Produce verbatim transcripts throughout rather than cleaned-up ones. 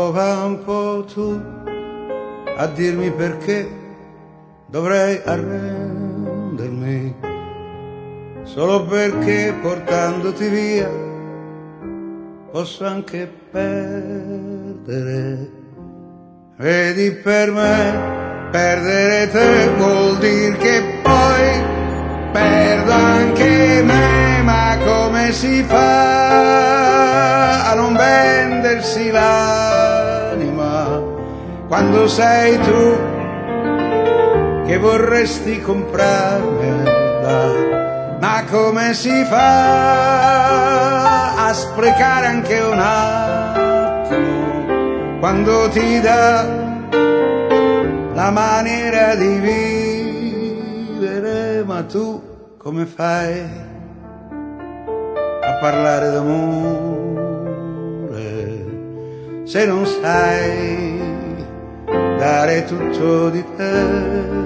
prova un po' tu a dirmi perché dovrei arrendermi, solo perché portandoti via posso anche perdere. Vedi, per me perdere te vuol dire che poi perdo anche me, ma come si fa a non vendersi l'anima quando sei tu che vorresti comprarmela? Ma come si fa a sprecare anche un attimo quando ti dà la maniera di vivere? Ma tu come fai a parlare d'amore se non sai dare tutto di te?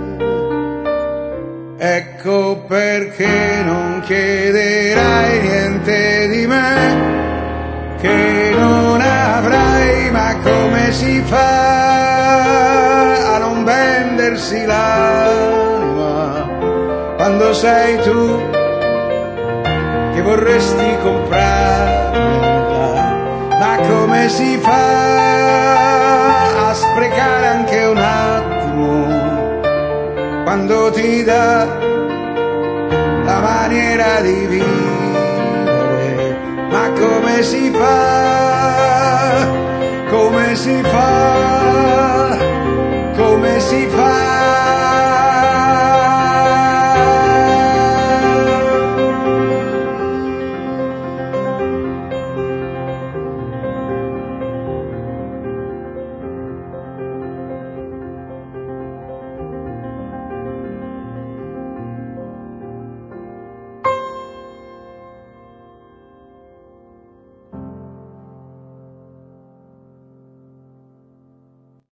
Ecco perché non chiederai niente di me che non avrai. Ma come si fa a non vendersi l'anima quando sei tu che vorresti comprarmela? Ma come si fa a sprecare anche un attimo quando ti dà la maniera di vivere? Ma come si fa, come si fa